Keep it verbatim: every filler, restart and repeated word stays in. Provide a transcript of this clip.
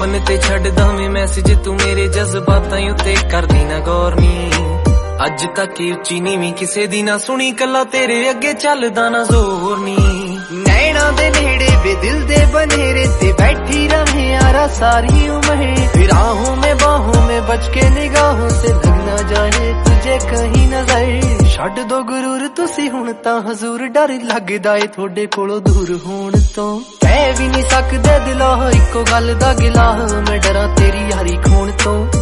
open ते छड्डदा मैं message तू मेरे जज्बातां उत्ते करदी ना गौर नी अज तक उच्ची नीवी किसे दी ना सुनी कला तेरे अगे चलदा ना जोर नी नैना दे नेड़े बे दिल दे बनेरे ते बैठी रहे यारा सारी उम्र फिर आहूं में बाहों में बच के निगाहों से लग ना जाए तुझे कहीं नजर छड्ड दो गुरूर तुसी हुण तां हजूर डर लगदा ए थोड़े कोलों दूर होण तो कह भी नहीं सकदे दिलों इको गल दा गिला मैं डरां तेरी यारी खोण तो